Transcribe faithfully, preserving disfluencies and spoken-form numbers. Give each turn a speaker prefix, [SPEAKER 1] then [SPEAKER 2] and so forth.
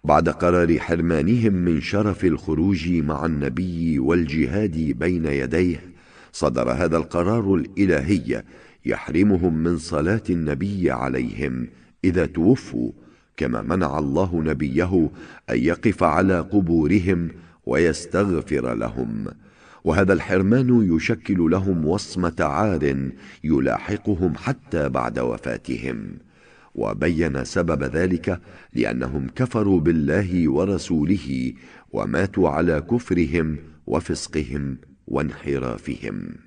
[SPEAKER 1] بعد قرار حرمانهم من شرف الخروج مع النبي والجهاد بين يديه، صدر هذا القرار الإلهي يحرمهم من صلاة النبي عليهم إذا توفوا، كما منع الله نبيه أن يقف على قبورهم ويستغفر لهم، وهذا الحرمان يشكل لهم وصمة عار يلاحقهم حتى بعد وفاتهم. وبين سبب ذلك لأنهم كفروا بالله ورسوله وماتوا على كفرهم وفسقهم وانحرافهم.